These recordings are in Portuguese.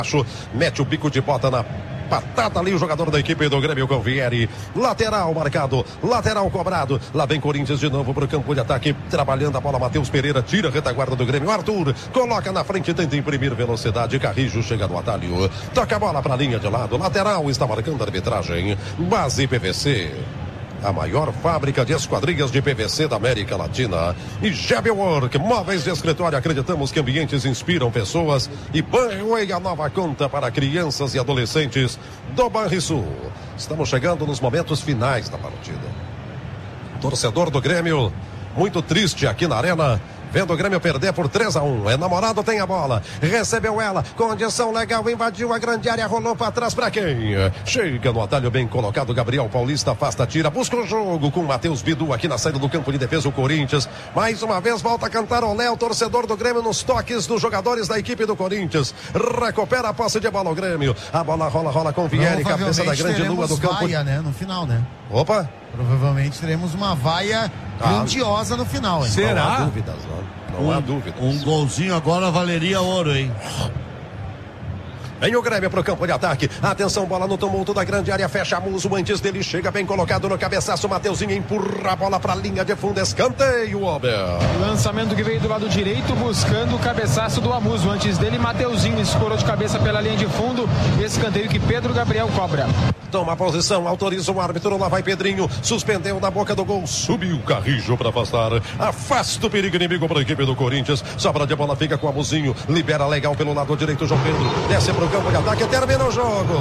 Mete o bico de bota na patada ali o jogador da equipe do Grêmio com Vieri. Lateral marcado, lateral cobrado. Lá vem Corinthians de novo pro campo de ataque. Trabalhando a bola, Matheus Pereira tira a retaguarda do Grêmio. Arthur coloca na frente, tenta imprimir velocidade. Carrijo chega no atalho. Toca a bola pra linha de lado. Lateral está marcando a arbitragem. Base PVC. A maior fábrica de esquadrias de PVC da América Latina. E Jabwork, móveis de escritório. Acreditamos que ambientes inspiram pessoas. E Banrisul, a nova conta para crianças e adolescentes do Banrisul. Estamos chegando nos momentos finais da partida. Torcedor do Grêmio, muito triste aqui na Arena, vendo o Grêmio perder por 3-1. É namorado, tem a bola. Recebeu ela. Condição legal. Invadiu a grande área. Rolou para trás para quem? Chega no atalho bem colocado. Gabriel Paulista afasta, tira. Busca o jogo com Matheus Bidu aqui na saída do campo de defesa. O Corinthians. Mais uma vez volta a cantar o Léo, torcedor do Grêmio, nos toques dos jogadores da equipe do Corinthians. Recupera a posse de bola o Grêmio. A bola rola com Vieri. Cabeça da grande lua do campo. Vaia, né? No final, né? Opa. Provavelmente teremos uma vaia grandiosa no final, hein? Será? Não há dúvidas, não há dúvidas. Um golzinho agora valeria ouro, hein? Vem o Grêmio pro campo de ataque. Atenção, bola no tumulto da grande área. Fecha Muso. Antes dele chega bem colocado no cabeçaço. Mateuzinho empurra a bola pra linha de fundo. Escanteio, Ober. Lançamento que veio do lado direito buscando o cabeçaço do Amuso. Antes dele, Mateuzinho escorou de cabeça pela linha de fundo. Escanteio que Pedro Gabriel cobra. Toma a posição, autoriza o árbitro. Lá vai Pedrinho. Suspendeu na boca do gol. Subiu o Carrijo pra afastar. Afasta o perigo inimigo para a equipe do Corinthians. Sobra de bola, fica com o Amuzinho. Libera legal pelo lado direito, João Pedro. Desce pro campo de ataque, termina o jogo.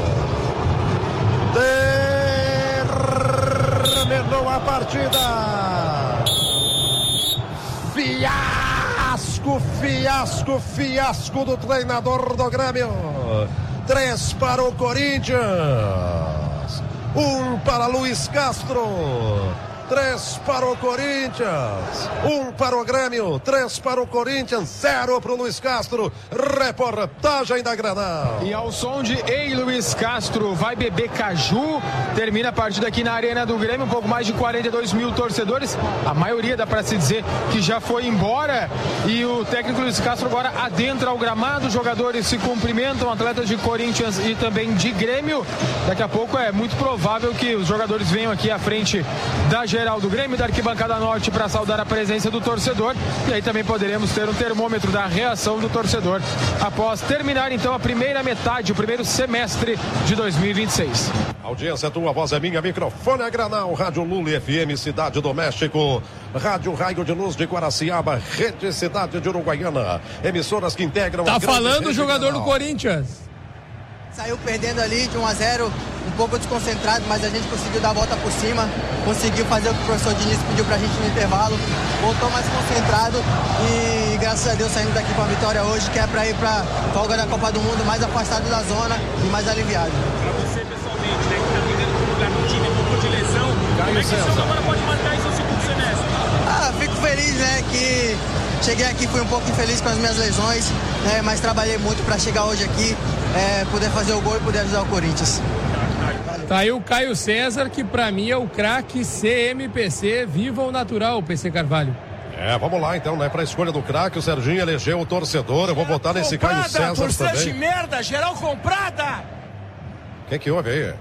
Terminou a partida. Fiasco do treinador do Grêmio. 3 para o Corinthians, 1 para Luiz Castro. 3 para o Corinthians, 1 para o Grêmio, 3 para o Corinthians, 0 para o Luiz Castro. Reportagem da Granal. E ao som de Ei Luiz Castro, vai beber caju. Termina a partida aqui na Arena do Grêmio. Um pouco mais de 42 mil torcedores. A maioria, dá para se dizer, que já foi embora. E o técnico Luiz Castro agora adentra ao gramado. Os jogadores se cumprimentam, atletas de Corinthians e também de Grêmio. Daqui a pouco é muito provável que os jogadores venham aqui à frente da geral do Grêmio, da arquibancada norte, para saudar a presença do torcedor. E aí também poderemos ter um termômetro da reação do torcedor após terminar então a primeira metade, o primeiro semestre de 2026. Audiência, tua voz é minha, microfone é Granal, Rádio Lula FM, Cidade do México, Rádio Raio de Luz de Guaraciaba, Rede Cidade de Uruguaiana, emissoras que integram. Tá falando o jogador do Corinthians. Saiu perdendo ali de 1-0, um pouco desconcentrado, mas a gente conseguiu dar a volta por cima, conseguiu fazer o que o professor Diniz pediu pra gente no intervalo, voltou mais concentrado e graças a Deus saímos daqui com a vitória hoje, que é pra ir pra folga da Copa do Mundo, mais afastado da zona e mais aliviado. Pra você pessoalmente, né, que tá vivendo no lugar do time, um pouco de lesão, como é que o senhor agora pode marcar isso no segundo semestre? Fico feliz, né, que cheguei aqui, fui um pouco infeliz com as minhas lesões, né, mas trabalhei muito pra chegar hoje aqui, poder fazer o gol e poder ajudar o Corinthians. Tá aí o Caio César, que pra mim é o craque CMPC, viva o natural, PC Carvalho. Vamos lá então, né, pra escolha do craque, o Serginho elegeu o torcedor, eu vou votar nesse Caio César também. De merda, geral comprada! O que houve aí?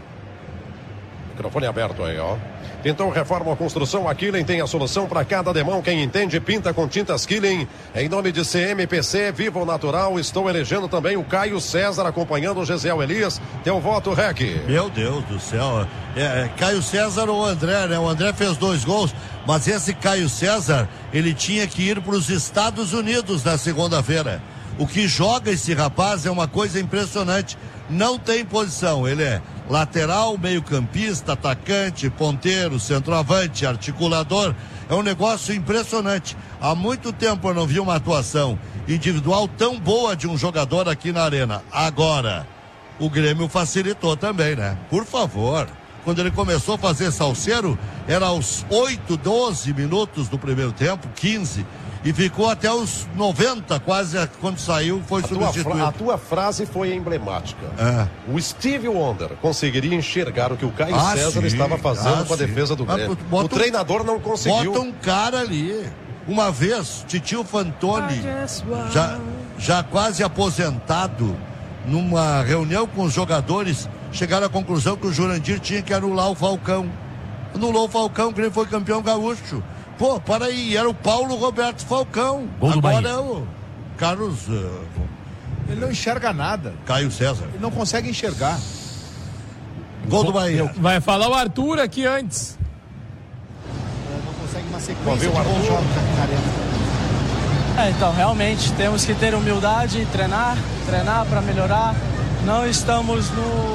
Microfone aberto aí, ó. Então, reforma ou construção, a Killen tem a solução para cada demão. Quem entende, pinta com tintas Killen. Em nome de CMPC, viva o natural. Estou elegendo também o Caio César, acompanhando o Gesiel Elias. Teu voto, Rec. Meu Deus do céu. Caio César ou o André, né? O André fez 2 gols, mas esse Caio César, ele tinha que ir para os Estados Unidos na segunda-feira. O que joga esse rapaz é uma coisa impressionante. Não tem posição, ele é lateral, meio-campista, atacante, ponteiro, centroavante, articulador. É um negócio impressionante. Há muito tempo eu não vi uma atuação individual tão boa de um jogador aqui na Arena. Agora, o Grêmio facilitou também, né? Por favor. Quando ele começou a fazer salseiro, era aos 8, 12 minutos do primeiro tempo, 15. E ficou até os 90, quase, quando saiu, foi substituído. A tua frase foi emblemática. O Steve Wonder conseguiria enxergar o que o Caio César estava fazendo com a defesa do Grêmio. O treinador não conseguiu. Bota um cara ali. Uma vez, Titio Fantoni, já quase aposentado, numa reunião com os jogadores, chegaram à conclusão que o Jurandir tinha que anular o Falcão. Anulou o Falcão, que ele foi campeão gaúcho. Pô, para aí, era o Paulo Roberto Falcão. Agora é o Carlos... Ele não enxerga nada. Caio César. Ele não consegue enxergar. Gol do Bahia. Vai falar o Arthur aqui antes. Não consegue uma sequência de bons jogos aqui na arena. Então, realmente, temos que ter humildade, treinar para melhorar. Não estamos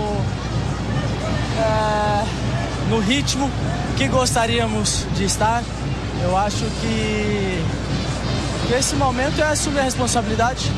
no ritmo que gostaríamos de estar. Eu acho que esse momento é assumir a responsabilidade.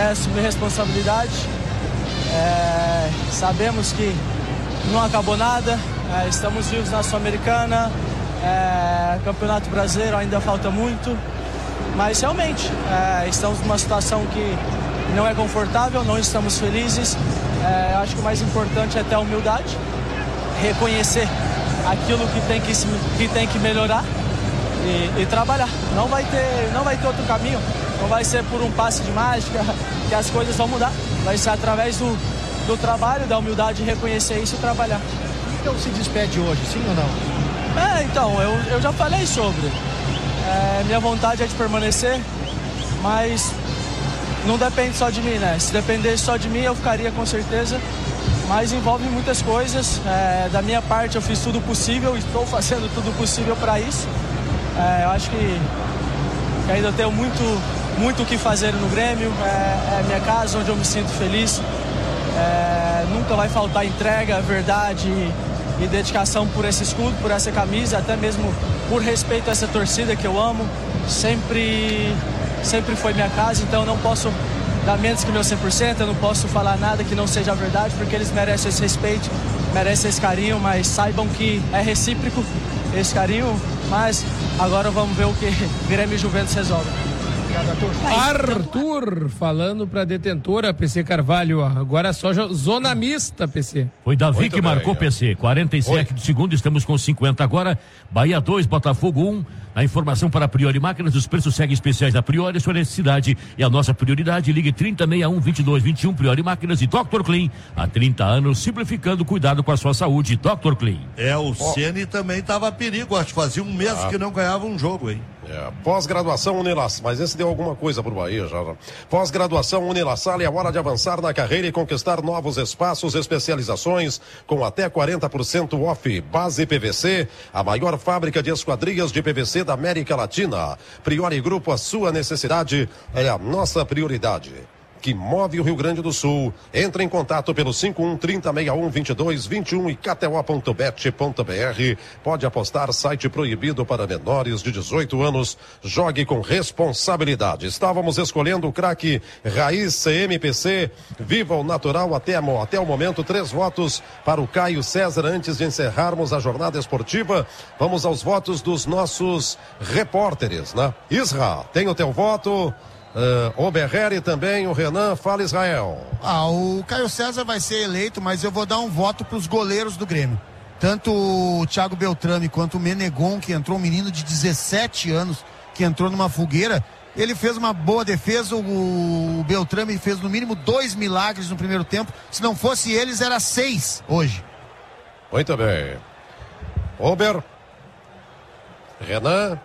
Sabemos que não acabou nada, estamos vivos na Sul-Americana, Campeonato Brasileiro ainda falta muito, mas realmente estamos numa situação que não é confortável, não estamos felizes. Acho que o mais importante é ter a humildade, reconhecer aquilo que tem que melhorar e trabalhar. Não vai ter outro caminho, não vai ser por um passe de mágica que as coisas vão mudar, vai ser através do trabalho, da humildade, reconhecer isso e trabalhar. Então se despede hoje, sim ou não? Então, eu já falei sobre. Minha vontade é de permanecer, mas não depende só de mim, né? Se dependesse só de mim, eu ficaria com certeza, mas envolve muitas coisas. Da minha parte, eu fiz tudo possível, estou fazendo tudo possível para isso. Eu acho que ainda tenho muito o que fazer no Grêmio, é minha casa onde eu me sinto feliz. Nunca vai faltar entrega, verdade e dedicação por esse escudo, por essa camisa, até mesmo por respeito a essa torcida que eu amo. Sempre foi minha casa, então eu não posso dar menos que meu 100%, eu não posso falar nada que não seja verdade, porque eles merecem esse respeito, merecem esse carinho, mas saibam que é recíproco esse carinho, mas agora vamos ver o que Grêmio e Juventus resolvem. Arthur falando para detentora PC Carvalho, agora só zona mista, PC. Foi Davi que marcou, PC, 47 do segundo, estamos com 50 agora, Bahia 2, Botafogo 1, a informação para a Priori Máquinas, os preços seguem especiais da Priori, a sua necessidade é a nossa prioridade, ligue 3061-2221, Priori Máquinas e Dr. Clean, há 30 anos, simplificando o cuidado com a sua saúde, Dr. Clean. O Ceni também estava a perigo, acho que fazia um mês que não ganhava um jogo, hein? Pós-graduação Unilassal, mas esse deu alguma coisa pro Bahia já. Pós-graduação Unilassal, é a hora de avançar na carreira e conquistar novos espaços, especializações com até 40% off. Base PVC, a maior fábrica de esquadrias de PVC da América Latina. Priori Grupo, a sua necessidade é a nossa prioridade. Que move o Rio Grande do Sul. Entre em contato pelo 51-3061-2221 e kto.bet.br. Pode apostar, site proibido para menores de 18 anos. Jogue com responsabilidade. Estávamos escolhendo o craque Raiz CMPC. Viva o natural até o momento. 3 votos para o Caio César. Antes de encerrarmos a jornada esportiva, vamos aos votos dos nossos repórteres, né? Isra, tem o teu voto. O Berreri também, o Renan, fala Israel. O Caio César vai ser eleito, mas eu vou dar um voto para os goleiros do Grêmio. Tanto o Thiago Beltrame quanto o Menegon, que entrou, um menino de 17 anos, que entrou numa fogueira, ele fez uma boa defesa. O Beltrame fez no mínimo 2 milagres no primeiro tempo. Se não fosse eles, era 6 hoje. Muito bem. Ober, Renan.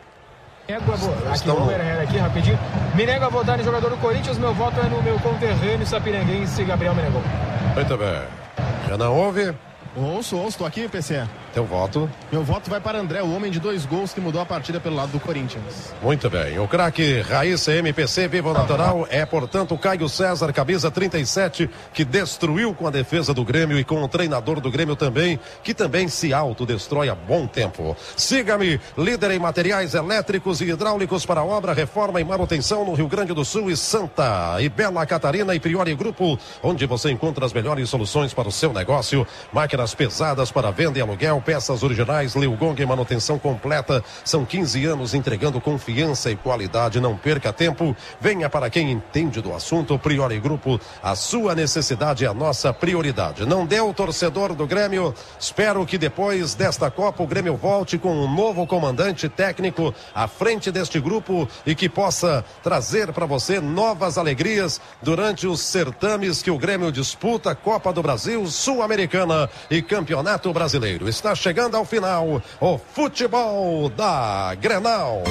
Aqui rapidinho. Me nego a votar no jogador do Corinthians, meu voto é no meu conterrâneo sapirenguense Gabriel Menegon. Muito bem. Renan, ouve? Ouço, tô aqui, PC. Teu voto? Meu voto vai para André, o homem de 2 gols que mudou a partida pelo lado do Corinthians. Muito bem. O craque Raiz CMPC, Viva o Natural, é, portanto, o Caio César, camisa 37, que destruiu com a defesa do Grêmio e com o treinador do Grêmio também, que também se autodestrói há bom tempo. Siga-me, líder em materiais elétricos e hidráulicos para obra, reforma e manutenção no Rio Grande do Sul e Santa e Bela Catarina e Priori Grupo, onde você encontra as melhores soluções para o seu negócio. Máquinas pesadas para venda e aluguel, Grenal, peças originais, Leo Gong, manutenção completa. São 15 anos entregando confiança e qualidade. Não perca tempo. Venha para quem entende do assunto. Priori Grupo, a sua necessidade é a nossa prioridade. Não deu, torcedor do Grêmio. Espero que depois desta Copa o Grêmio volte com um novo comandante técnico à frente deste grupo e que possa trazer para você novas alegrias durante os certames que o Grêmio disputa, Copa do Brasil, Sul-Americana e Campeonato Brasileiro. Está chegando ao final o futebol da Grenal.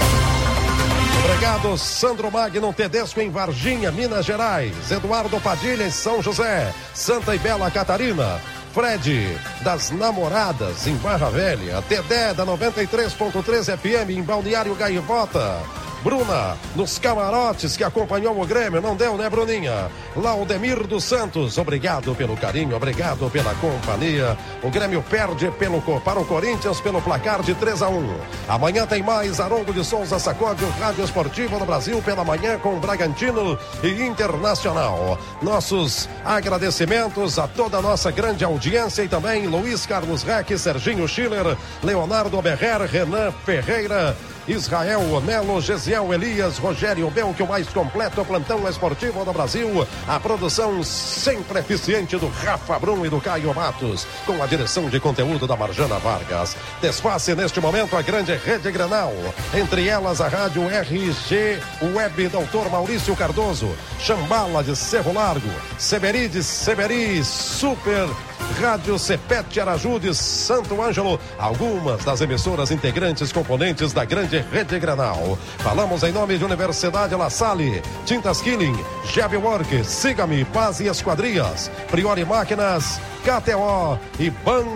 Obrigado, Sandro Magno Tedesco em Varginha, Minas Gerais. Eduardo Padilha em São José, Santa e Bela Catarina. Fred, das Namoradas, em Barra Velha. Dedé, da 93.3 FM, em Balneário Gaivota. Bruna, nos camarotes, que acompanhou o Grêmio. Não deu, né, Bruninha? Laudemir dos Santos, obrigado pelo carinho, obrigado pela companhia. O Grêmio perde para o Corinthians pelo placar de 3-1. Amanhã tem mais. Haroldo de Souza sacode o Rádio Esportivo do Brasil pela manhã com Bragantino e Internacional. Nossos agradecimentos a toda a nossa grande audiência e também Luiz Carlos Reck, Serginho Schiller, Leonardo Berrer, Renan Ferreira, Israel Melo, Gesiel Elias, Rogério Belk, o mais completo plantão esportivo do Brasil. A produção sempre eficiente do Rafa Brum e do Caio Matos, com a direção de conteúdo da Marjana Vargas. Desface neste momento a grande rede Grenal, entre elas a rádio RG Web Doutor Maurício Cardoso, Chambala de Cerro Largo, Seberi de Seberi, Super Rádio Cepete Araju de Santo Ângelo, algumas das emissoras integrantes componentes da grande rede Grenal. Falamos em nome de Universidade La Salle, Tintas Killing, Jeb Work, Siga-me, Paz e Esquadrias, Priori Máquinas, KTO e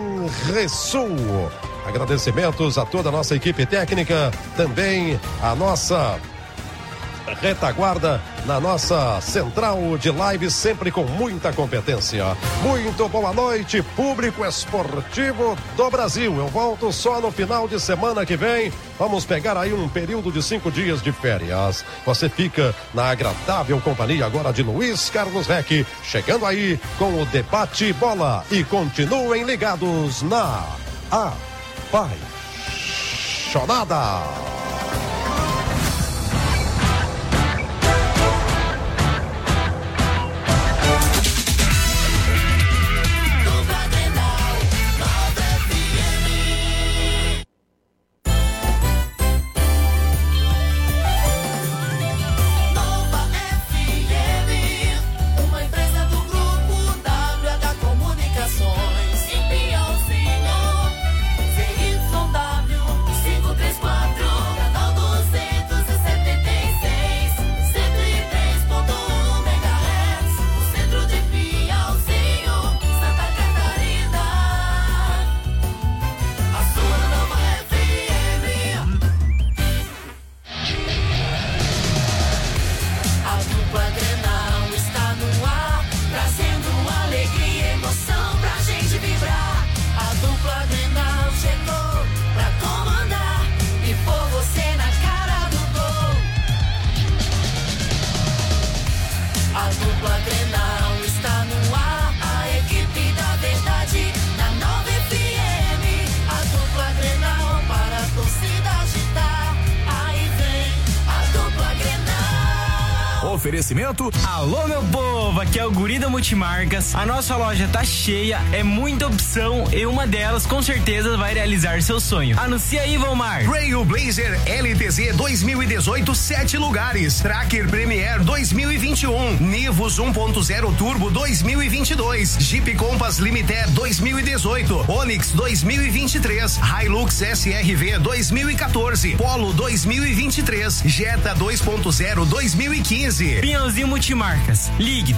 Banrisul. Agradecimentos a toda a nossa equipe técnica, também a nossa retaguarda na nossa central de live, sempre com muita competência. Muito boa noite, público esportivo do Brasil. Eu volto só no final de semana que vem. Vamos pegar aí um período de 5 dias de férias. Você fica na agradável companhia agora de Luiz Carlos Reck, chegando aí com o Debate Bola. E continuem ligados na Apaixonada. Oferecimento, alô meu povo, aqui é o Guri da Multimarcas. A nossa loja tá cheia, é muita opção e uma delas com certeza vai realizar seu sonho. Anuncia aí, Valmar. Trailblazer LTZ 2018, 7 lugares. Tracker Premier 2021, Nivus 1.0 Turbo 2022, Jeep Compass Limited 2018, Onix 2023, Hilux SRV 2014, Polo 2023, Jetta 2.0 2015. Pinhãozinho Multimarcas. Ligue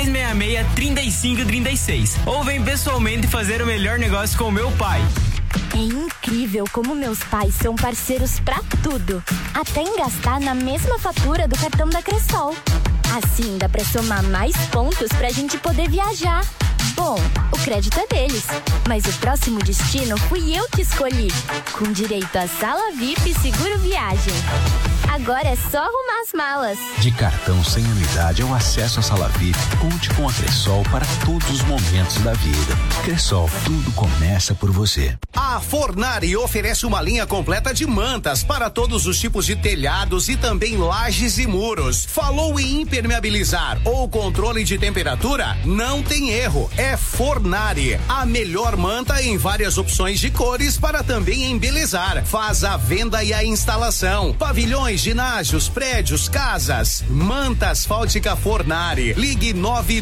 3366-3536 ou vem pessoalmente fazer o melhor negócio com o meu pai. É incrível como meus pais são parceiros pra tudo, até em gastar na mesma fatura do cartão da Cressol. Assim dá pra somar mais pontos pra gente poder viajar. Bom, o crédito é deles, mas o próximo destino fui eu que escolhi, com direito a sala VIP e seguro viagem. Agora é só arrumar as malas. De cartão sem anuidade ao acesso à sala VIP, conte com a Cressol para todos os momentos da vida. Cressol, tudo começa por você. A Fornari oferece uma linha completa de mantas para todos os tipos de telhados e também lajes e muros. Falou em impermeabilizar ou controle de temperatura? Não tem erro. É Fornari, a melhor manta em várias opções de cores para também embelezar. Faz a venda e a instalação. Pavilhões, ginásios, prédios, casas. Manta asfáltica Fornari. Ligue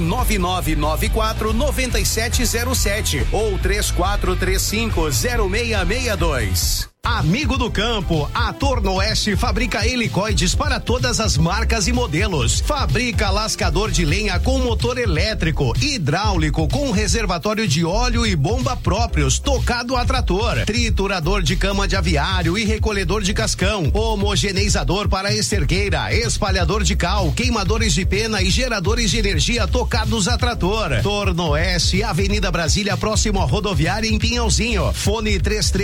999949707 ou 34350662. Amigo do campo, a Torno-Oeste fabrica helicoides para todas as marcas e modelos. Fabrica lascador de lenha com motor elétrico, hidráulico com reservatório de óleo e bomba próprios, tocado a trator, triturador de cama de aviário e recolhedor de cascão, homogeneizador para esterqueira, espalhador de cal, queimadores de pena e geradores de energia tocados a trator. Torno-Oeste, Avenida Brasília, próximo à rodoviária em Pinhalzinho. Fone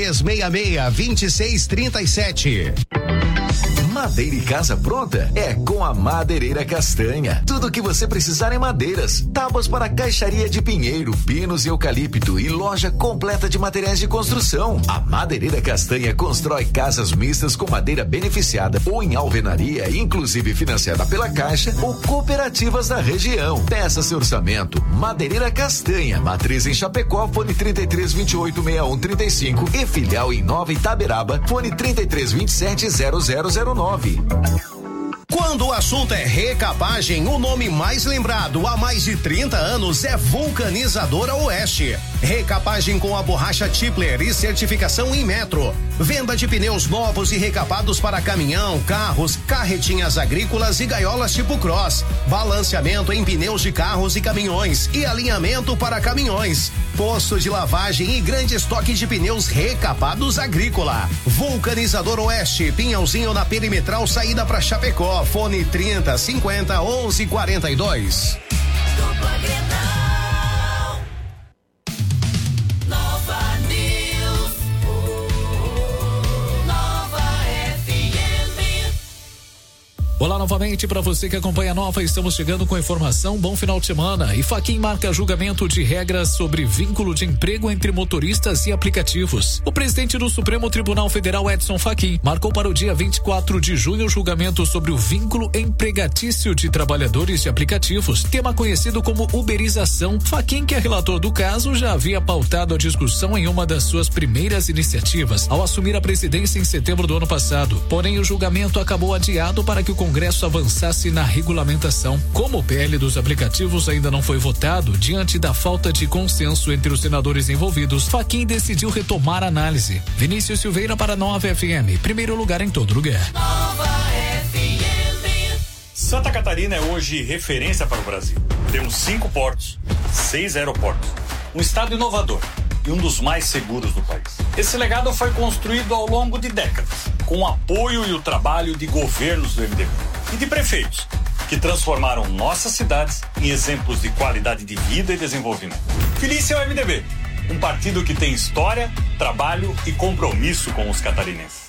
3366-2637. Madeira e casa pronta é com a Madeireira Castanha. Tudo o que você precisar em madeiras. Tábuas para caixaria de pinheiro, pinos e eucalipto e loja completa de materiais de construção. A Madeireira Castanha constrói casas mistas com madeira beneficiada ou em alvenaria, inclusive financiada pela Caixa ou cooperativas da região. Peça seu orçamento. Madeireira Castanha, matriz em Chapecó, fone 33286135 e filial em Nova Itaberaba, fone 33270009. Quando o assunto é recapagem, o nome mais lembrado há mais de 30 anos é Vulcanizadora Oeste. Recapagem com a borracha Tipler e certificação em metro. Venda de pneus novos e recapados para caminhão, carros, carretinhas agrícolas e gaiolas tipo cross. Balanceamento em pneus de carros e caminhões e alinhamento para caminhões. Posto de lavagem e grande estoque de pneus recapados agrícola. Vulcanizador Oeste, Pinhalzinho na Perimetral, saída para Chapecó. Fone 3050-1142. Olá novamente para você que acompanha a Nova, estamos chegando com informação, bom final de semana. E Fachin marca julgamento de regras sobre vínculo de emprego entre motoristas e aplicativos. O presidente do Supremo Tribunal Federal, Edson Fachin, marcou para o dia 24 de junho o julgamento sobre o vínculo empregatício de trabalhadores de aplicativos, tema conhecido como uberização. Fachin, que é relator do caso, já havia pautado a discussão em uma das suas primeiras iniciativas, ao assumir a presidência em setembro do ano passado. Porém, o julgamento acabou adiado para que o Congresso avançasse na regulamentação. Como o PL dos aplicativos ainda não foi votado, diante da falta de consenso entre os senadores envolvidos, Fachin decidiu retomar a análise. Vinícius Silveira para Nova FM, primeiro lugar em todo lugar. Nova FM. Santa Catarina é hoje referência para o Brasil. Temos 5 portos, 6 aeroportos, um estado inovador e um dos mais seguros do país. Esse legado foi construído ao longo de décadas, com o apoio e o trabalho de governos do MDB e de prefeitos, que transformaram nossas cidades em exemplos de qualidade de vida e desenvolvimento. Feliz é o MDB, um partido que tem história, trabalho e compromisso com os catarinenses.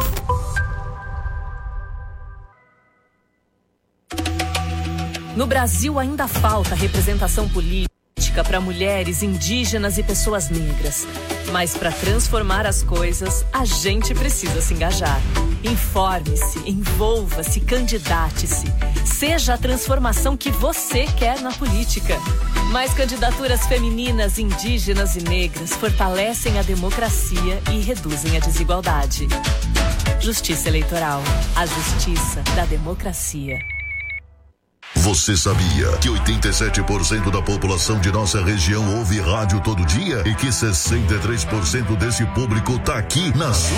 No Brasil ainda falta representação política para mulheres, indígenas e pessoas negras. Mas para transformar as coisas, a gente precisa se engajar. Informe-se, envolva-se, candidate-se. Seja a transformação que você quer na política. Mais candidaturas femininas, indígenas e negras fortalecem a democracia e reduzem a desigualdade. Justiça Eleitoral. A justiça da democracia. Você sabia que 87% da população de nossa região ouve rádio todo dia e que 63% desse público tá aqui na sua?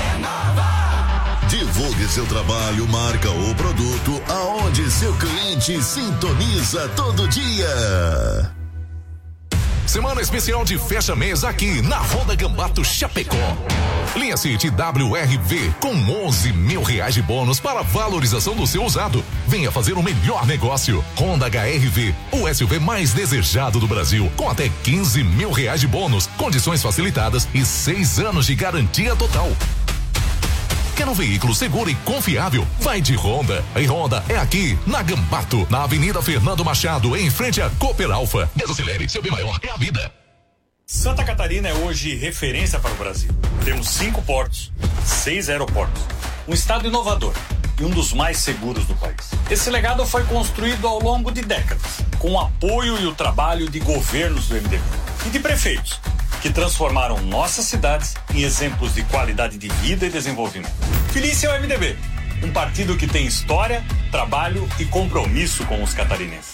Divulgue seu trabalho, marca ou produto aonde seu cliente sintoniza todo dia. Semana especial de fecha mês aqui na Honda Gambato Chapecó. Linha City WRV com 11 mil reais de bônus para valorização do seu usado. Venha fazer o melhor negócio. Honda HRV, o SUV mais desejado do Brasil, com até 15 mil reais de bônus, condições facilitadas e 6 anos de garantia total. Quer um veículo seguro e confiável? Vai de Honda. E Honda é aqui, na Gambato, na Avenida Fernando Machado, em frente à Cooper Alfa. Desacelere, seu bem maior é a vida. Santa Catarina é hoje referência para o Brasil. Temos 5 portos, 6 aeroportos, um estado inovador e um dos mais seguros do país. Esse legado foi construído ao longo de décadas, com o apoio e o trabalho de governos do MDB e de prefeitos, que transformaram nossas cidades em exemplos de qualidade de vida e desenvolvimento. Feliz é o MDB, um partido que tem história, trabalho e compromisso com os catarinenses.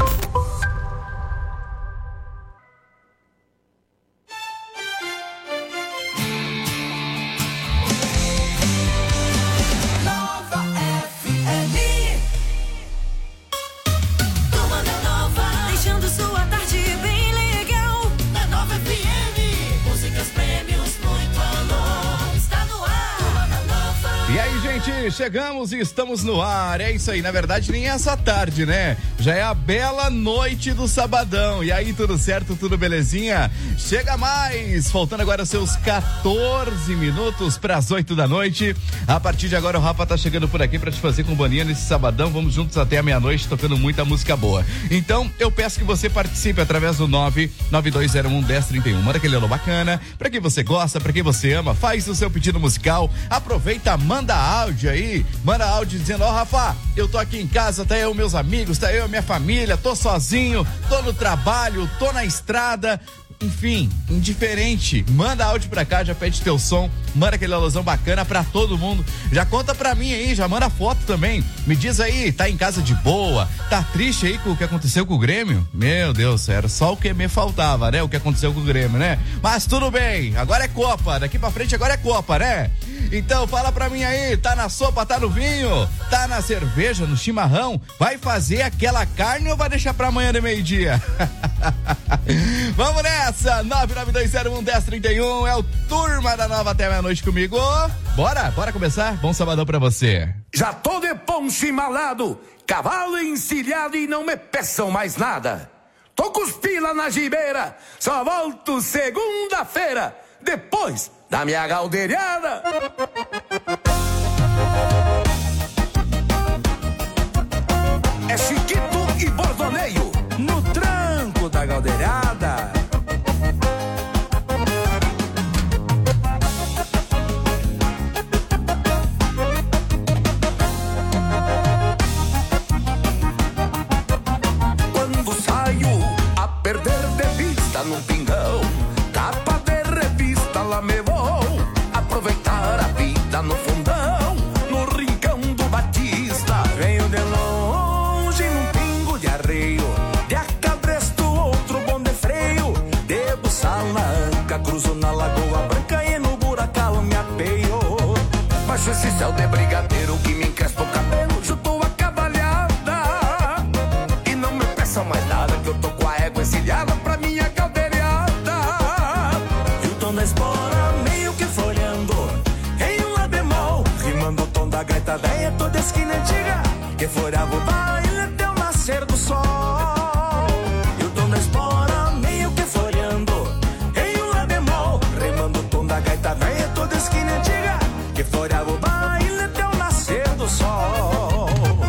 Chegamos e estamos no ar, é isso aí, na verdade nem é essa tarde, né? Já é a bela noite do sabadão. E aí, tudo certo, tudo belezinha? Chega mais, faltando agora seus 14 minutos para as 8 da noite. A partir de agora o Rafa tá chegando por aqui para te fazer companhia nesse sabadão. Vamos juntos até a meia-noite tocando muita música boa. Então eu peço que você participe através do 992011031. Manda aquele alô bacana, para quem você gosta, para quem você ama, faz o seu pedido musical, aproveita, manda áudio aí, manda áudio dizendo, Rafa, eu tô aqui em casa, tá eu, meus amigos, tá eu, minha família, tô sozinho, tô no trabalho, tô na estrada, enfim, indiferente, manda áudio pra cá, já pede teu som, manda aquele alôzão bacana pra todo mundo, já conta pra mim aí, já manda foto também, me diz aí, tá em casa de boa, tá triste aí com o que aconteceu com o Grêmio? Meu Deus, era só o que me faltava, né, o que aconteceu com o Grêmio, né? Mas tudo bem, agora é Copa, daqui pra frente agora é Copa, né? Então fala pra mim aí, tá na sopa, tá no vinho, tá na cerveja, no chimarrão, vai fazer aquela carne ou vai deixar pra amanhã de meio-dia? Vamos nessa, 992011031, é o Turma da Nova até meia-noite comigo. Bora começar? Bom sabadão pra você. Já tô de poncho embalado, cavalo encilhado e não me peçam mais nada. Tô com os pila na gibeira, só volto segunda-feira, depois da minha galdeirada. É Chiquito e Bordoneio no tranco da galdeirada. Quando saio a perder de vista num pingão, capa de revista lá me vou aproveitar a vida no fundão, no rincão do Batista. Venho de longe num pingo de arreio, de acabresto outro bom de freio, de buçal na anca, cruzo na Lagoa Branca e no Buracal me apeio. Baixo esse céu de brigadeiro que me encrespa o cabelo, junto a cavalhada, e não me peçam mais nada que eu tô com a égua encilhada pra minha caldeirada. E o tom da espora meio que folhando em um lá bemol, rimando o tom da gaita véia toda esquina antiga, que folhava o baile até o nascer do sol. E o tom da espora meio que folhando em um lá bemol, rimando o tom da gaita véia toda esquina antiga, que folhava o baile até o nascer do sol.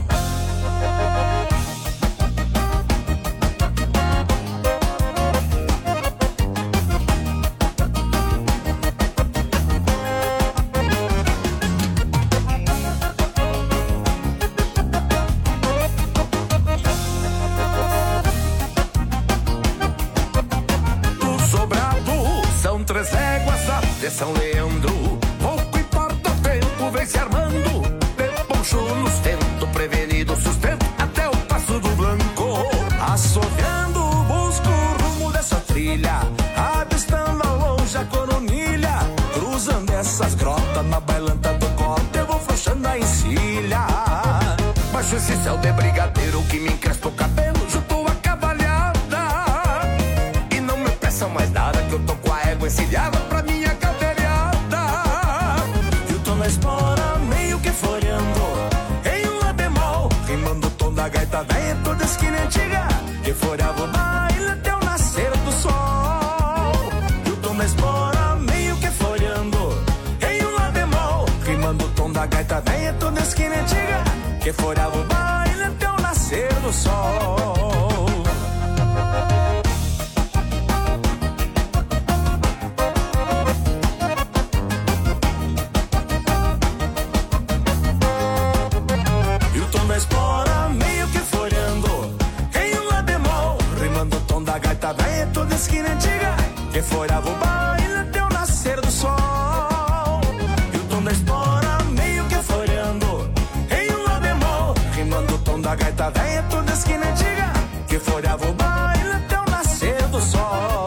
Do sobrado são 3 éguas até São Leandro, pouco importa o tempo, vem se armando, de poncho nos vento, prevenido sustento até o Passo do Blanco. Assoviando, busco o rumo dessa trilha, avistando ao longe a coronilha, cruzando essas grotas na bailanta do corte, eu vou frouxando a encilha. Baixo esse céu de brigadeiro que me encrespa o cabelo, junto a cavalhada, e não me água encilhada pra minha caldeirada. E o tom da espora meio que folhando em um lá bemol, rimando o tom da gaita velha toda esquina antiga, que folhava o baile até o nascer do sol. E o tom da espora meio que folhando em um lá bemol, rimando o tom da gaita velha toda esquina antiga, que folhava o baile até o nascer do sol. Esquina antiga, que folhava o baile até o nascer do sol. E o tom da espora meio que folhando em um lá bemol, rimando o tom da gaita velha toda esquina antiga, que folhava o baile até o nascer do sol.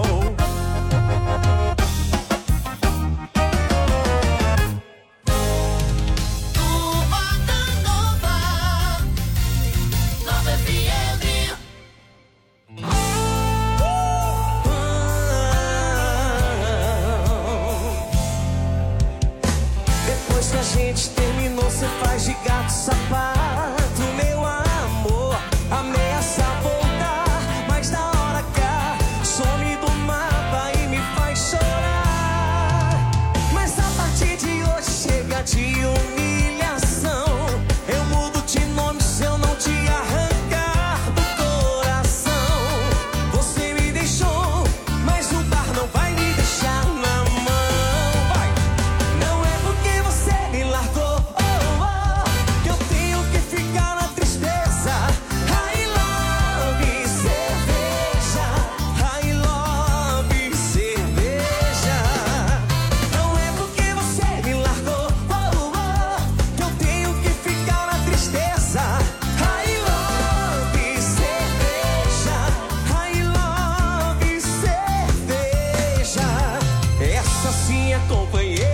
Você faz de gato sapato, meu amor, ameaça voltar, mas na hora cá some do mapa e me faz chorar. Mas a partir de hoje chega de humilhação, eu mudo de nome se eu não te arrancar do coração. Você me deixou, mas o bar não vai me deixar na mão. Vai. Não é porque você me largou que eu tenho que ficar na tristeza. I love cerveja, I love cerveja. Não é porque você me largou que eu tenho que ficar na tristeza. I love cerveja, I love cerveja. Essa sim é companheira.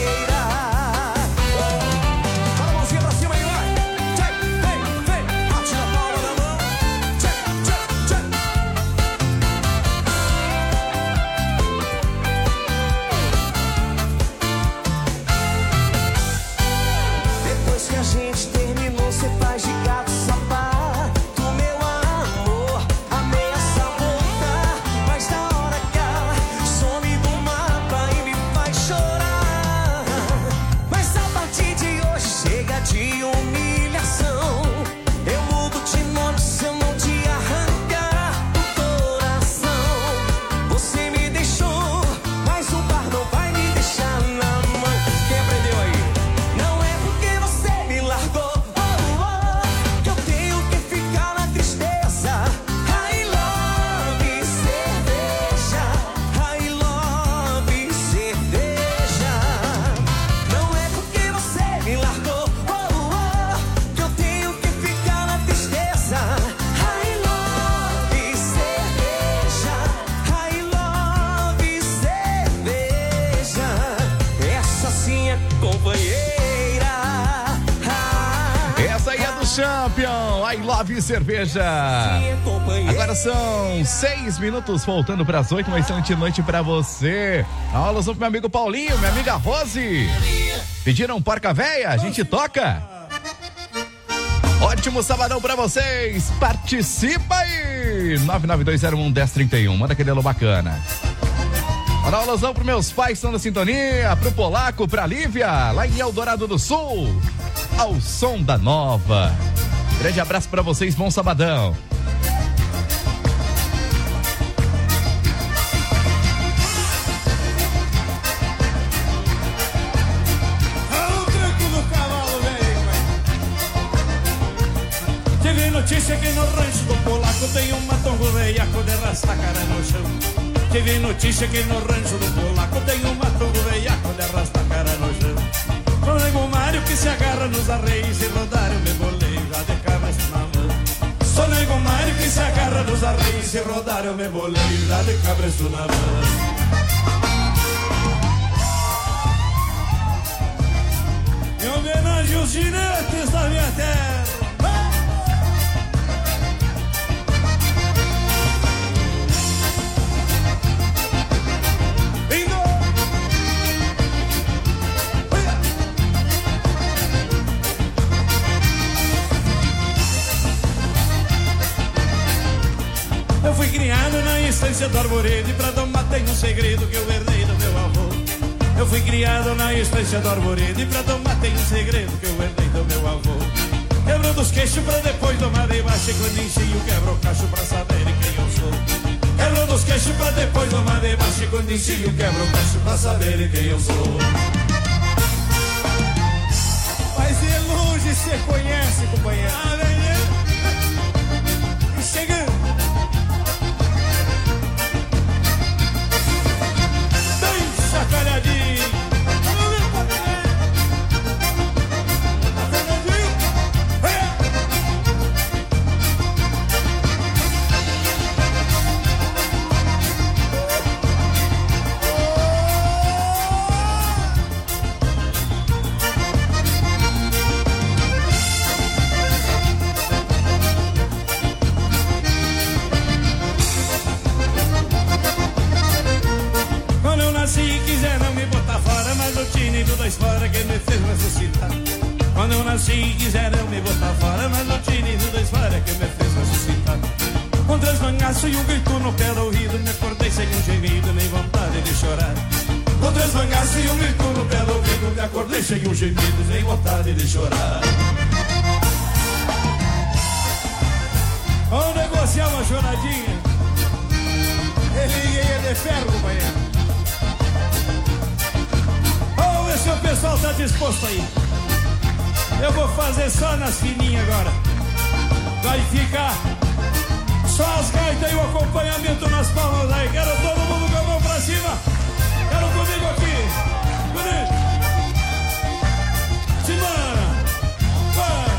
Champion, I love cerveja. Agora são 6 minutos, faltando para as 8, uma excelente noite para você. Alusão pro meu amigo Paulinho, minha amiga Rose. Pediram porca véia, a gente toca. Ótimo sabadão pra vocês, participa aí. 992011031, manda aquele alô bacana. Manda uma alusão pros meus pais que estão na sintonia, pro Polaco, pra Lívia, lá em Eldorado do Sul. Ao som da nova. Grande abraço pra vocês, bom sabadão. O tranco do cavalo, velho. Tive notícia que no rancho do Polaco tem um matongo veiaco de arrasta cara no chão. Tive notícia que no rancho do Polaco tem um matongo veiaco de arrasta cara no chão. Com o nego Mário que se agarra nos arreios e rodar eu me bolei já de cabresto na mão. Sou nego Mário que se agarra nos arreios e rodar eu me bolei já de cabresto na mão. Em homenagem aos ginetes da minha terra. criado na estância do Arvoredo, pra tomar tem um segredo que eu herdei do meu avô. Eu fui criado na estância do Arvoredo, e pra tomar tem um segredo que eu herdei do meu avô. Quebro dos queixos pra depois tomar debaixo, e quando ensino quebro o cacho pra saber quem eu sou. Quebro dos queixos pra depois tomar debaixo, e quando ensino quebro o cacho pra saber quem eu sou. Mas de longe cê conhece, companheiro. Ah, vem, e chegando. Bem chacalhadinho. Se quiser não me botar fora, mas o tine do dois fora que me fez ressuscitar. Quando eu nasci quiser não me botar fora, mas o tine do dois fora que me fez ressuscitar. Com três mangaços e um grito no pé do ouvido, me acordei sem um gemido, nem vontade de chorar. Com três mangaços e um grito no pé do ouvido, me acordei sem um gemido, nem vontade de chorar. Vamos negociar uma choradinha. Ele é de ferro, companheiro. Se o pessoal tá disposto aí, eu vou fazer só nas fininhas agora. Vai ficar só as gaitas e o acompanhamento nas palmas aí. Quero todo mundo com a mão pra cima. Quero comigo aqui. Bonito. Simbora. Bora.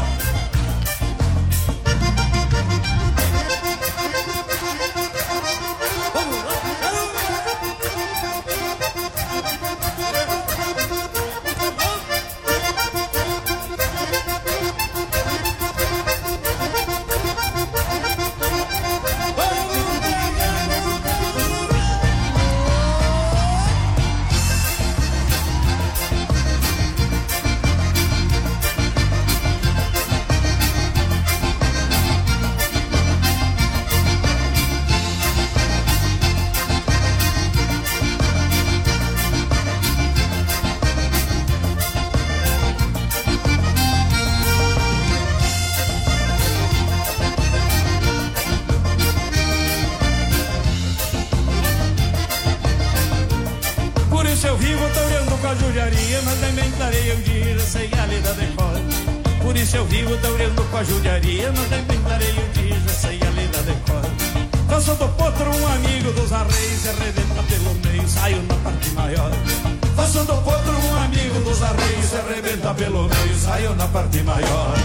Eu vivo taurando com a judiaria, mas também tarei um dia, sei a lida de cor. Por isso eu vivo taurando com a judiaria, mas também tarei um dia, sei a lida de cor. Faço do potro um amigo dos arreios, arrebenta pelo meio, saio na parte maior. Faço do potro um amigo dos arreios, arrebenta pelo meio, saio na parte maior.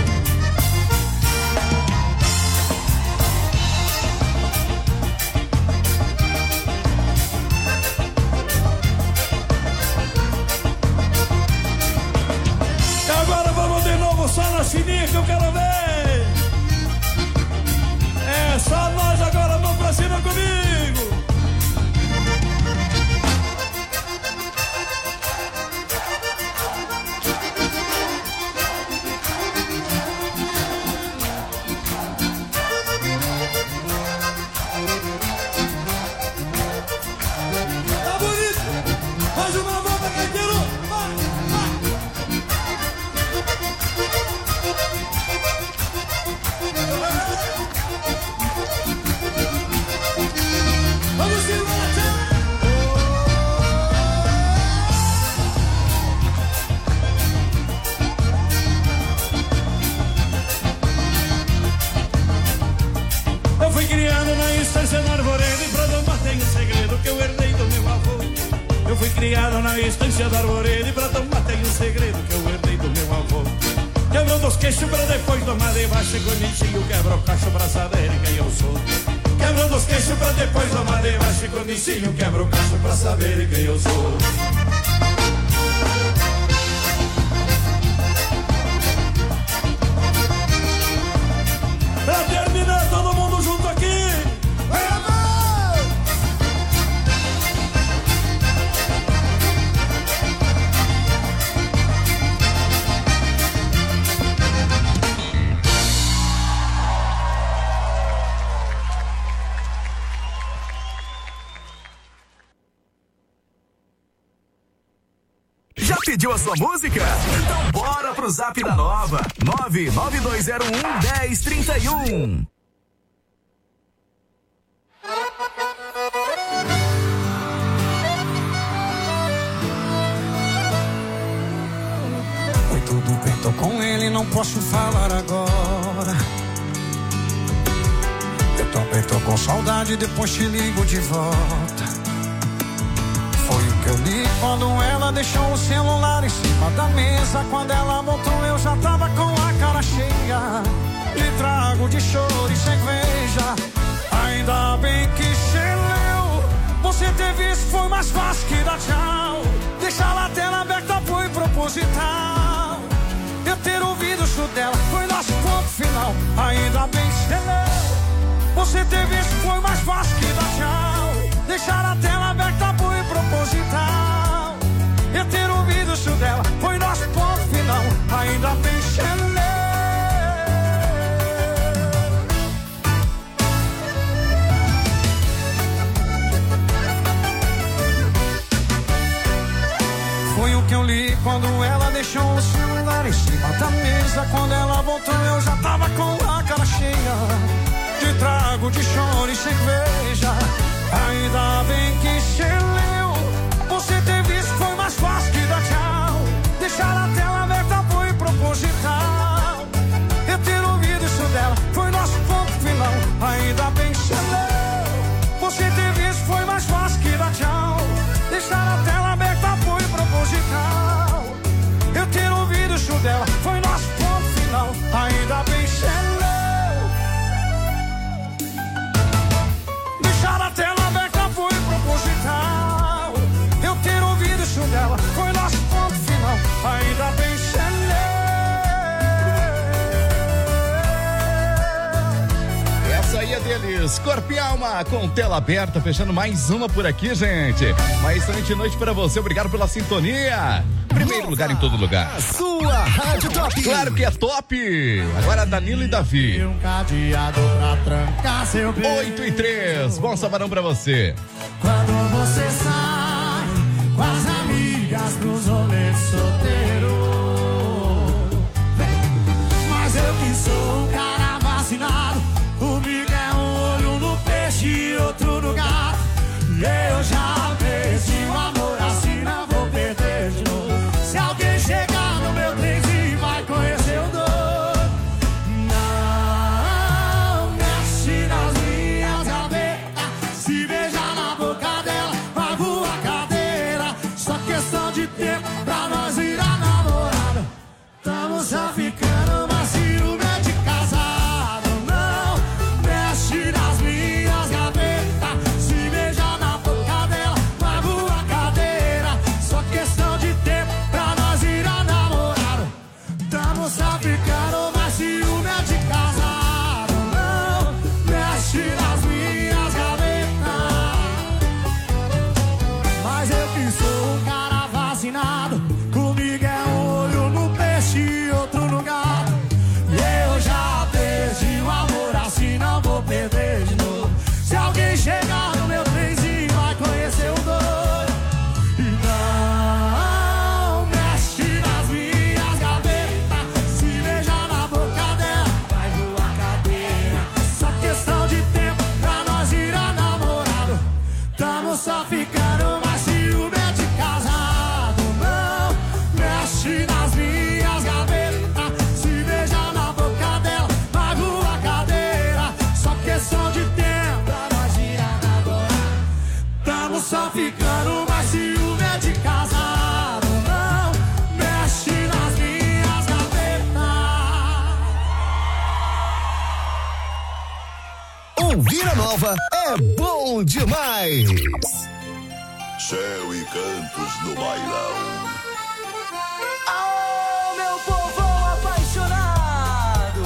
Só na fininha que eu quero ver. É só nós agora, mão pra cima comigo. Tá bonito. Mais uma volta, Caetano. Vai, vai. Vamos embora, eu fui criado na estância do Arvoredo, e pra tomar tem um segredo que eu herdei do meu avô. Eu fui criado na estância do Arvoredo, e pra tomar tem um segredo que eu herdei do meu avô. Quebro dos queixos pra depois tomar debaixo, e quando enchio quebro o cacho pra saber quem eu sou. Quebro dos queixos pra depois tomar debaixo, e quando enchio quebro o cacho pra saber quem eu sou. Pra terminar, todo mundo junto aqui. Pediu a sua música? Então bora pro Zap da Nova. 992011031. Foi tudo bem, tô com ele, não posso falar agora. Eu também tô com saudade, depois te ligo de volta. Foi o que eu li quando ela deixou o celular em cima da mesa. Quando ela voltou eu já tava com a cara cheia de trago, de choro e cerveja. Ainda bem que cheleu, você ter visto foi mais fácil que dar tchau. Deixar a tela aberta foi proposital. Eu ter ouvido o chute dela foi nosso ponto final. Ainda bem que cheleu, você ter visto foi mais fácil que dar tchau. Deixar a tela aberta foi proposital. Eu ter ouvido isso dela foi nosso ponto final. Ainda bem chelé. Foi o que eu li quando ela deixou o celular em cima da mesa. Quando ela voltou eu já tava com a cara cheia de trago, de choro e cerveja. Ainda bem que cheleu, você ter visto foi mais fácil que dar tchau. Deixar a tela aberta foi proposital. Eu ter ouvido isso dela foi nosso ponto final. Ainda bem cheleu, você ter visto foi mais fácil que dar tchau. Deixar a tela aberta foi proposital. Eu ter ouvido isso dela foi nosso ponto final. Ainda bem cheleu. Deixar a tela aberta foi proposital. Eu ter ouvido isso dela foi nosso ponto final. Ainda bem chelé. Essa aí é deles, Corpo e Alma, com tela aberta, fechando mais uma por aqui, gente. Uma excelente noite pra você, obrigado pela sintonia. Primeiro lugar em todo lugar. A sua Rádio Top. Claro que é top. Agora Danilo e Davi. Um cadeado pra trancar seu beijo. 8-3, bom sabadão pra você. Quando você sai com as amigas pros rolês solteiro. Mas eu que sou um cara vacinado. Comigo é um olho no peixe e outro no gato. E eu já perdi o amor, assim não vou perder de novo. Se alguém chegar no meu trenzinho vai conhecer o dono. Não mexe nas minhas gavetas. Se beijar na boca dela vai voar cadeira. Só questão de tempo pra nós virar namorada. Tamo só ficando, mas ciúme é de casado. Não mexe nas minhas gavetas. Se beijar na boca dela vai voar cadeira. Só questão de tempo pra nós virar namorado. Tamo só ficando, mas ciúme é de casado. Não mexe nas minhas gavetas. Mas eu que sou um cara vacinado. Comigo é um olho no peixe e outro no gato. E eu já perdi o amor, assim não vou perder de novo. Se alguém chegar no meu trenzinho vai conhecer o dono. E não mexe nas minhas gavetas. Se beijar na boca dela vai voar cadeira. Só questão de tempo pra nós virar namorado. Tamo só ficando, mas ciúme é de casado. Não mexe nas minhas gavetas. Se beijar na boca dela vai voar cadeira. Só questão de tempo pra nós virar namorado. Tamo só ficando, mas ciúme é de casado. Não mexe nas minhas gavetas. Ouvir a nova é bom demais. Céu e cantos no bailão. Oh, meu povão apaixonado.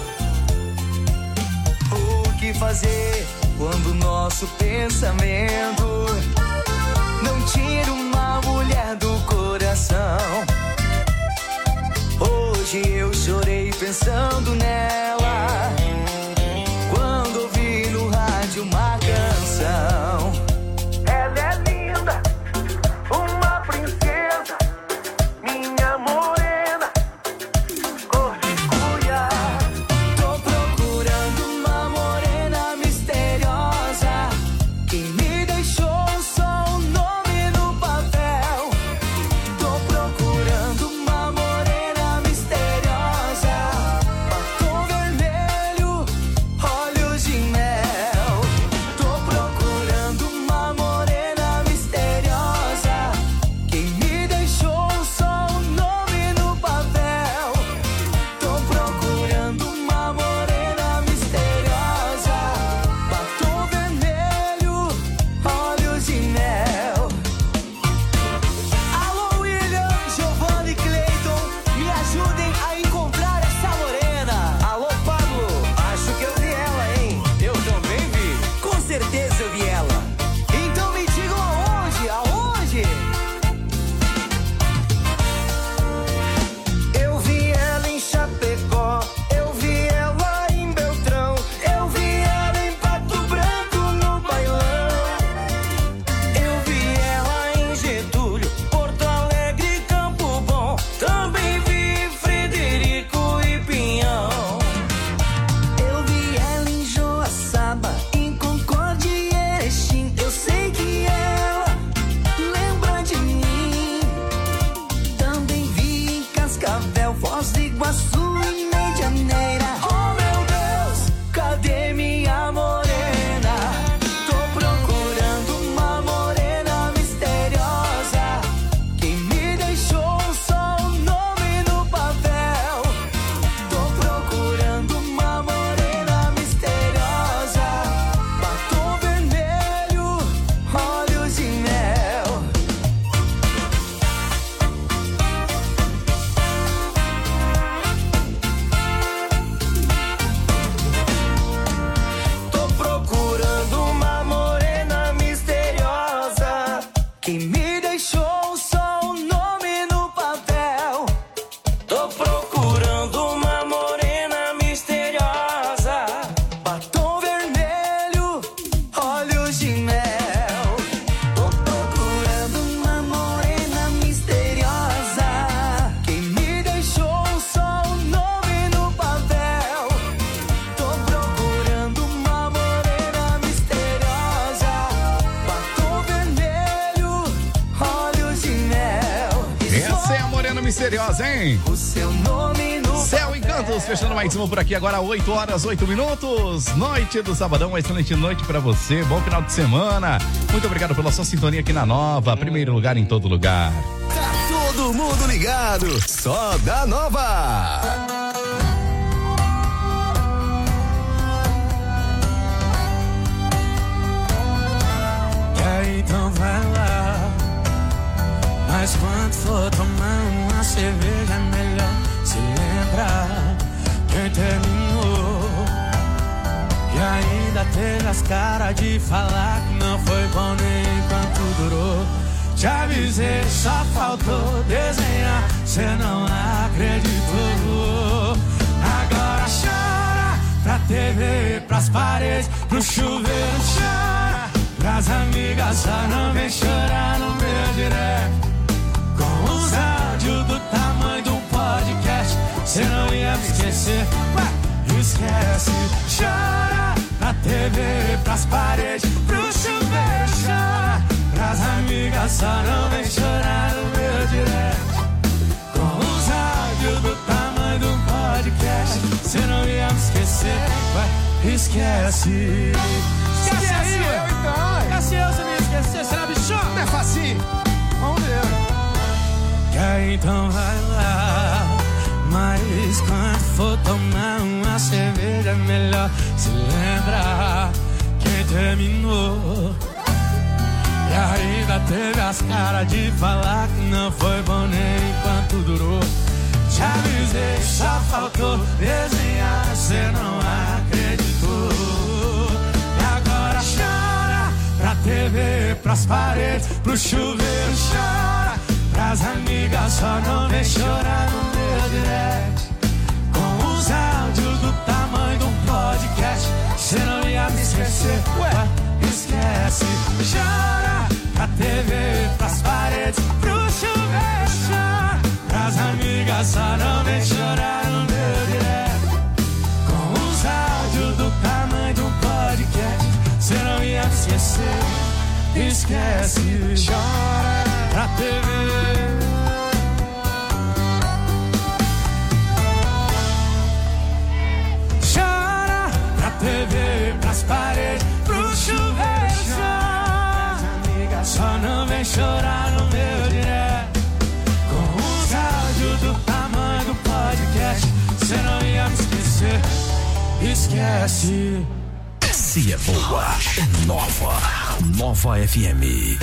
O que fazer quando nosso pensamento não tira uma mulher do coração? Hoje eu chorei pensando nela, quando ouvi no rádio uma canção. Ela é linda, uma princesa, misteriosa, hein? O seu nome no Céu Encantos, fechando mais uma por aqui agora, 8 horas, 8 minutos. Noite do sabadão, uma excelente noite pra você. Bom final de semana. Muito obrigado pela sua sintonia aqui na Nova. Primeiro lugar em todo lugar. Tá todo mundo ligado, só da Nova. Então vai lá. Mas quando for tomar uma cerveja é melhor se lembrar quem terminou. E ainda teve as caras de falar que não foi bom nem enquanto durou. Te avisei, só faltou desenhar, cê não acreditou. Agora chora pra TV, pras paredes, pro chuveiro chora. Pras amigas só não vem chorar no meu direct. Com os áudios do tamanho de um podcast, cê não ia me esquecer, ué, esquece. Chora pra TV, pras paredes, pro chuveiro chora. Pras amigas só não vem chorar no meu direct. Com os áudios do tamanho de um podcast, cê não ia me esquecer, ué, esquece. Esquece aí, eu então. Esquece eu, se me esquecer, será bichão? Não é fácil. Vamos ver. Quer então vai lá. Mas quando for tomar uma cerveja é melhor se lembrar quem terminou. E ainda teve as caras de falar que não foi bom nem enquanto durou. Te avisei, só faltou desenhar, cê não acreditou. E agora chora pra TV, pras paredes, pro chuveiro chora. Pras amigas só não vem chorar no meu direct. Com os áudios do tamanho de um podcast, cê não ia me esquecer, ué, esquece. Chora pra TV, pras paredes, pro chuveiro chora. Pras amigas só não vem chorar no meu direct. Com os áudios do tamanho de um podcast, cê não ia me esquecer, esquece. Chora pra TV. Chora pra TV, pras paredes, pro chuveiro chora. Amiga, só não vem chorar no meu direct. Com os áudios do tamanho do podcast, cê não ia me esquecer, esquece. Se é boa, é Nova. Nova FM.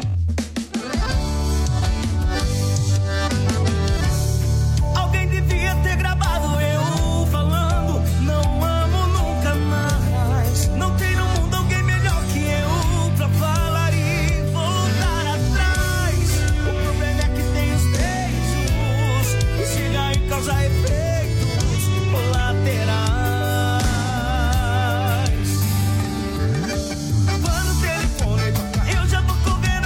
Alguém devia ter gravado eu falando: não amo nunca mais. Não tem no mundo alguém melhor que eu pra falar e voltar atrás. O problema é que tem os beijos e chega e causa efeitos colaterais. Quando o telefone toca, eu já vou correndo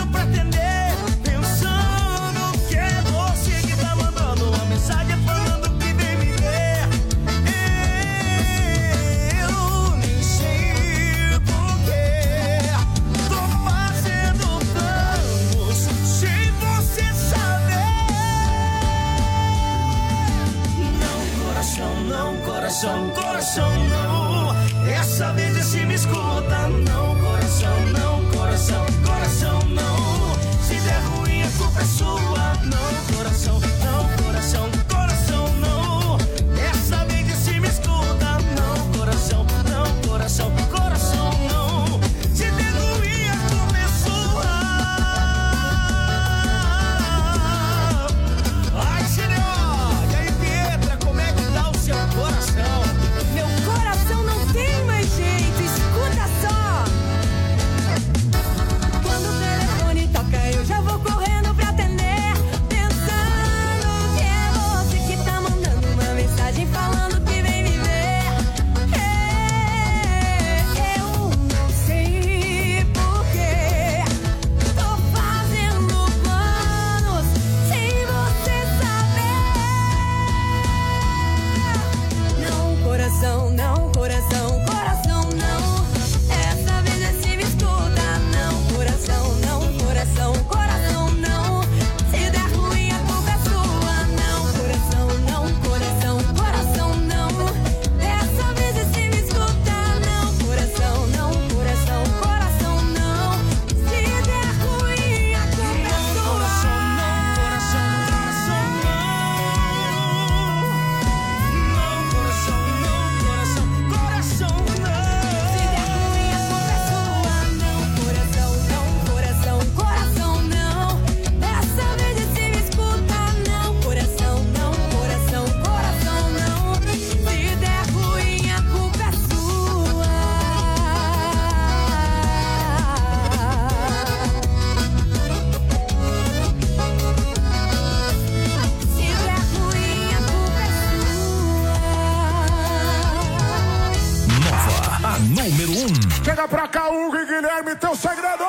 Guilherme, teu segredo!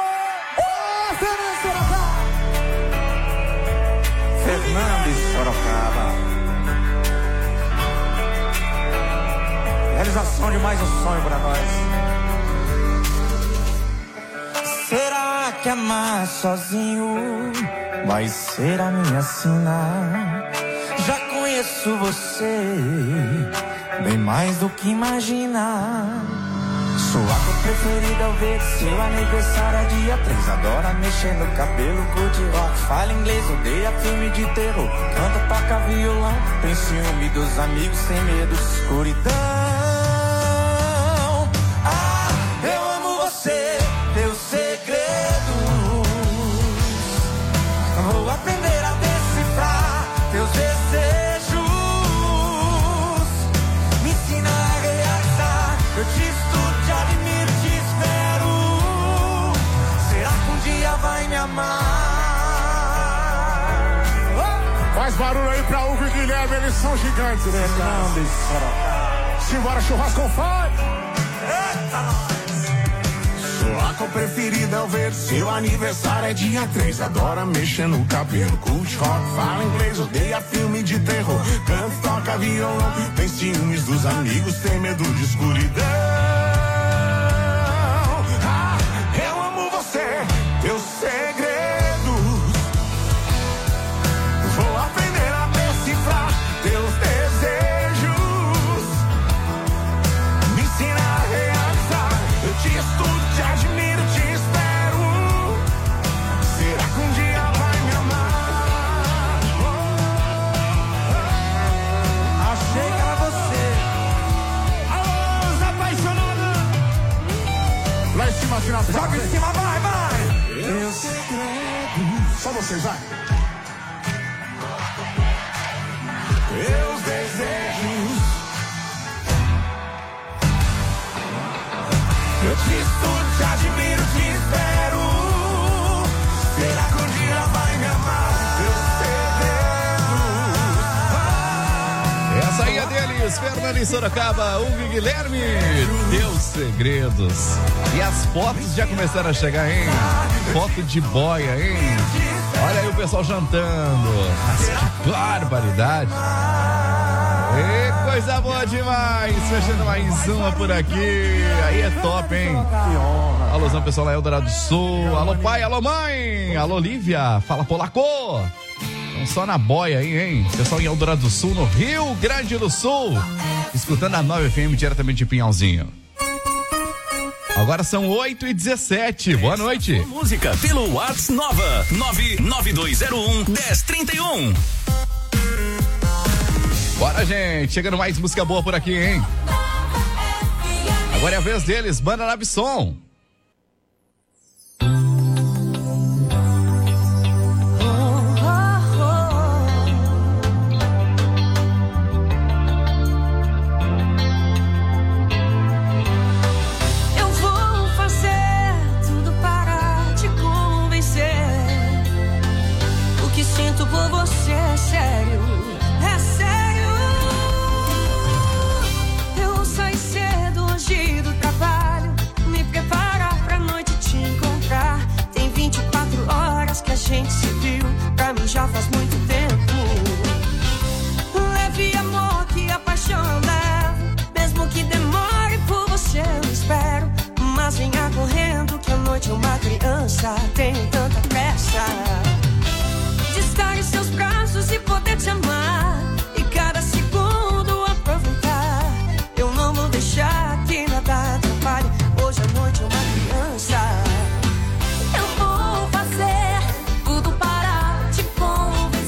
Fernando de Sorocaba. Realização de mais um sonho pra nós. Será que amar sozinho vai ser a minha sina? Já conheço você bem mais do que imagina. Sua cor preferida ao ver seu aniversário é dia 3. Adora mexer no cabelo, curte rock, fala inglês, odeia filme de terror. Canta, toca violão, tem ciúme dos amigos, tem medo de escuridão. Ah, eu amo você, teus segredos. Vou aprender a decifrar teus desejos. Me ensina a realizar, eu te estudo, te admiro, te espero. Será que um dia vai me amar? Faz barulho aí pra Hugo e Guilherme, eles são gigantes, né, cara? Simbora, churrasco com fome. Eita, nós! Sua cor preferida ao ver seu aniversário é dia 3. Adora mexer no cabelo, curte rock, fala inglês, odeia filme de terror. Canta, toca violão, tem ciúmes dos amigos, tem medo de escuridão. Ah, eu amo você, teus segredos. Vou aprender a decifrar teus desejos. Me ensina a realizar, eu te estudo, te admiro, te espero. Será que um dia vai me amar? Achei que era você. Alô, os apaixonados! Lá em cima, tira as Joga em cima, vai, vai! Teus segredos. Só vocês, vai. Meus desejos. Eu te estudo, te admiro, te espero. Será que um dia vai me amar? Teus segredos. Essa aí é deles, Fernando em Sorocaba, Hugo e Guilherme. Teus segredos. E as fotos já começaram a chegar, hein? Foto de boia, hein? Olha aí o pessoal jantando. Mas que barbaridade. E coisa boa demais. Fechando mais uma por aqui. Aí é top, hein? Alôzão, pessoal lá, Eldorado do Sul. Alô, pai, alô, mãe. Alô, Lívia. Fala, polaco. Estão só na boia aí, hein? Pessoal em Eldorado do Sul, no Rio Grande do Sul. Escutando a 9 FM diretamente de Pinhalzinho. Agora são 8h17. Boa noite. Música pelo WhatsApp 99201-1031. Bora, gente. Chegando mais música boa por aqui, hein? Agora é a vez deles. Banda Nabson. Por você é sério, é sério. Eu saí cedo hoje do trabalho, me preparar pra noite te encontrar. Tem 24 horas que a gente se viu, pra mim já faz muito tempo. Leve amor que a paixão eu levo, mesmo que demore por você eu espero. Mas venha correndo que a noite é uma criança, tenho tanta pressa de estar em seus braços e poder te amar, e cada segundo aproveitar. Eu não vou deixar que nada atrapalhe, hoje à noite é uma criança. Eu vou fazer tudo para te convencer.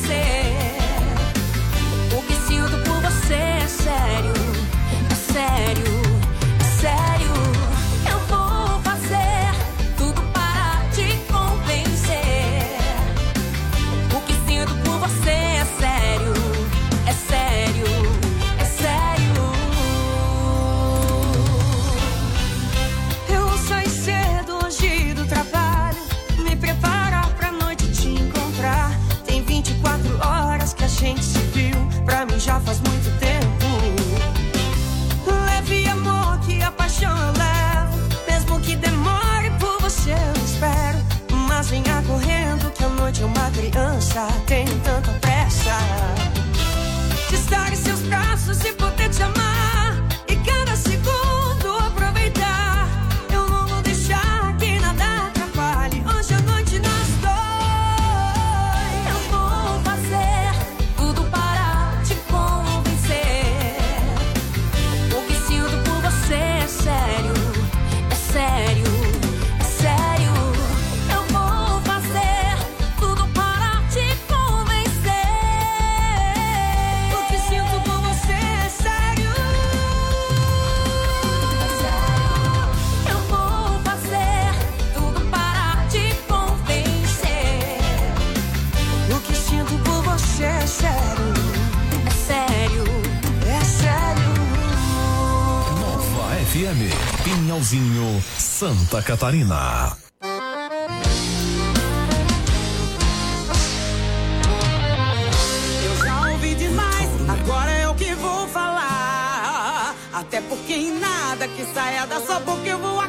criança tem tanta pressa de estar em seus braços e poder te amar e cada segundo aproveitar. Eu não vou deixar que nada atrapalhe hoje à noite nós dois. Eu vou fazer tudo para te convencer. O que sinto por você é sério, é sério. FM, Pinhalzinho, Santa Catarina. Eu já ouvi demais, agora é o que vou falar. Até porque em nada que saia da sua boca eu vou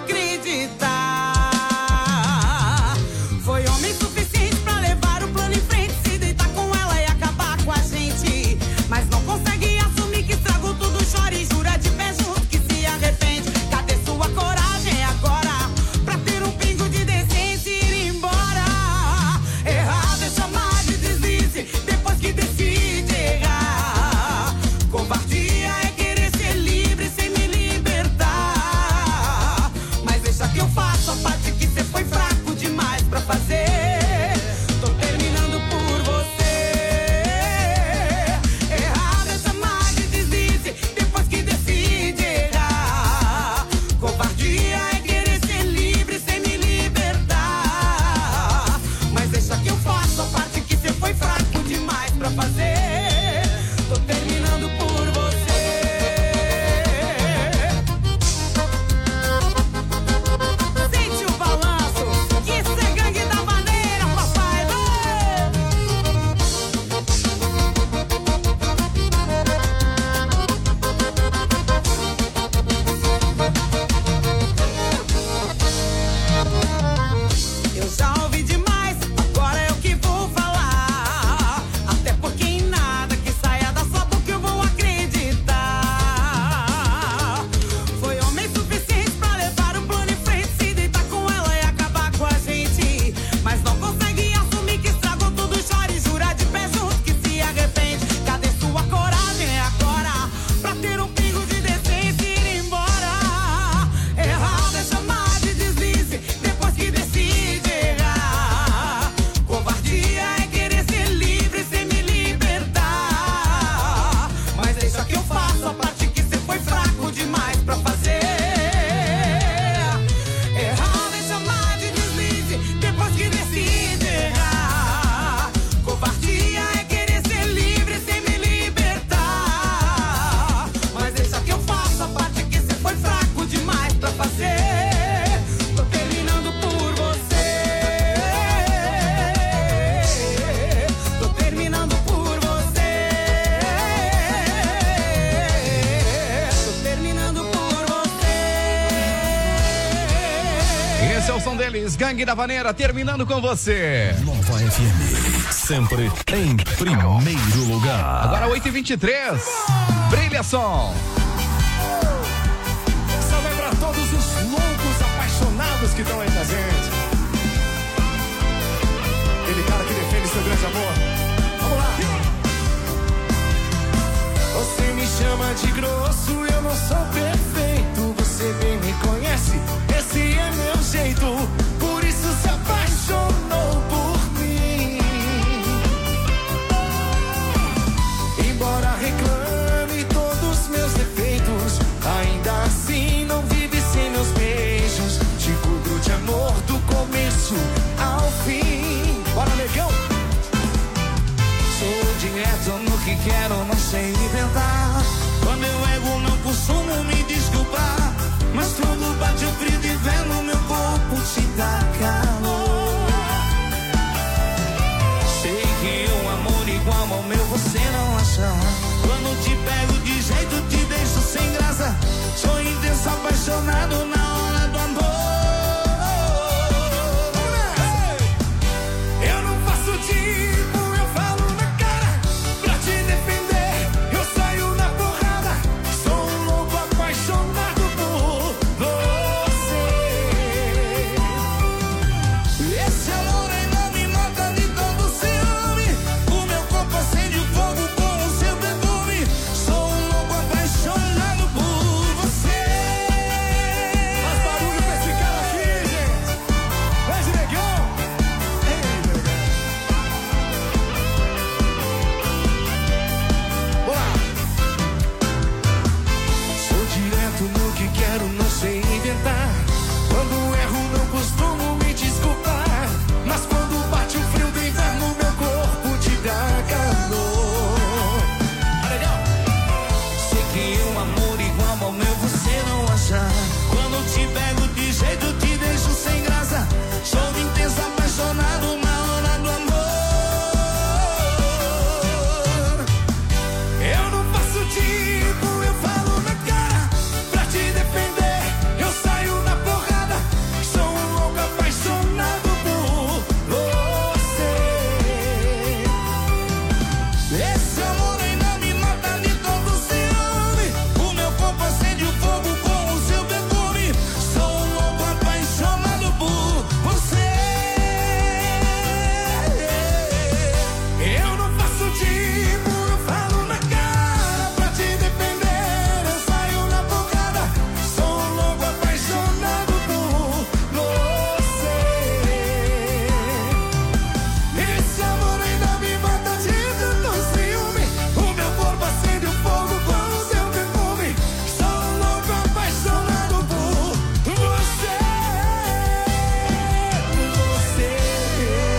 acreditar. Foi homem suficiente pra levar o plano em frente, se deitar com ela e acabar com a gente. Mas não consegue assumir que estragou tudo, chora e jura de pé junto que se arrepende. Cadê sua coragem agora pra ter um pingo de decência e ir embora? Errado é chamar de deslize depois que decide errar. Covardia é querer ser livre sem me libertar. Mas deixa que eu faço a parte que cê foi fraco demais pra fazer. Tô terminando por você. Errado é chamar de deslize depois que decide errar. Covardia é querer ser livre sem me libertar. Mas deixa que eu faço a parte que cê foi fraco demais pra fazer. Tô terminando por você. Sente o balanço, que isso é gangue da maneira, papai. Eu já ouvi demais, agora é o que vou falar. Até porque em nada que saia da sua boca eu vou acreditar. Foi homem suficiente pra levar o plano em frente, se deitar com ela e acabar com a gente. Mas não consegue assumir que estragou tudo, chora e jura de pé junto que se arrepende. Cadê sua coragem agora pra ter um pingo de decência e ir embora? Errado é chamar de deslize depois que decide errar. Covardia é querer ser livre sem me libertar. Mas deixa que eu faço a parte que cê foi fraco demais pra fazer. Errado é chamar de deslize depois que decide errar. Covardia é querer ser livre sem me libertar. Mas deixa que eu faço a parte que cê foi fraco demais pra fazer. Tô terminando por você. Tô terminando por você. Tô terminando por você. Esse é o som deles, Gangue da Vaneira, terminando com você. Nova FM, sempre em primeiro lugar. Agora 8h23, brilha som. Salve pra todos os loucos apaixonados que estão aí com a gente. Aquele cara que defende seu grande amor. Vamos lá. Você me chama de grosso,